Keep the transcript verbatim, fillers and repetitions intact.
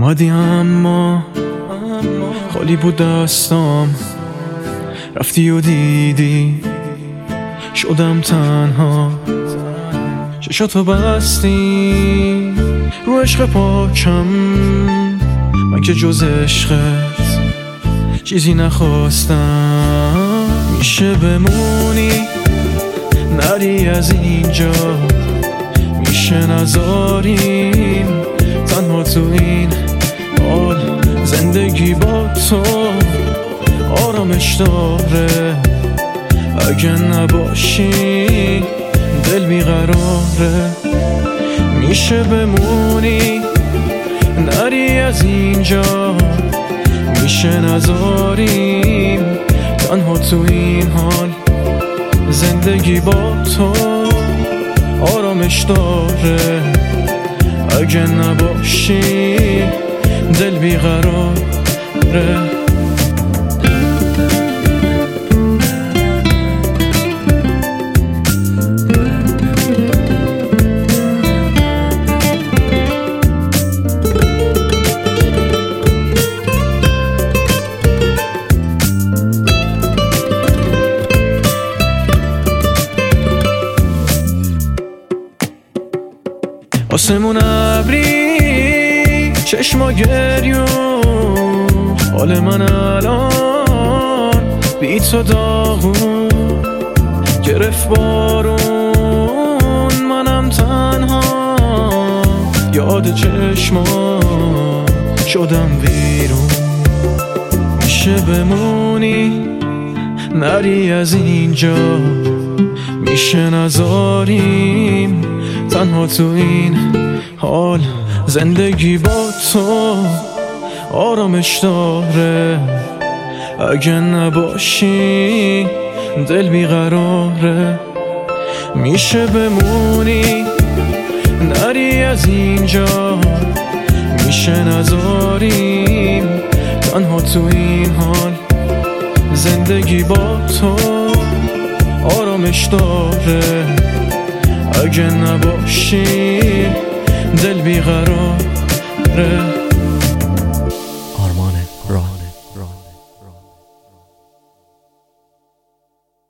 اومدی اما خالی بود دستام، رفتی و دیدی شدم تنها. چشاتو بستی رو عشق پاکم، من که جز عشقت چیزی نخواستم. میشه بمونی نری از اینجا، میشه نذاریم تنها تو این حال. زندگی با تو آرامش داره، اگه نباشی دل بیقراره. میشه بمونی نری از اینجا، میشه نذاریم تنها تو این حال. زندگی با تو آرامش داره، اگه نباشی دل بیقراره. آسمون ابری چشما گریون، حال من الان بی تو داغون. گرفت بارون منم تنها، یاد چشما شدم ویرون. میشه بمونی نری از اینجا، میشه نذاریم تنها تو این حال. زندگی با تو آرامش داره، اگه نباشی دل بیقراره. میشه بمونی نری از اینجا، میشه نذاریم تنها تو این حال. زندگی با تو آرامش داره، اگه نباشی دل بیقراره.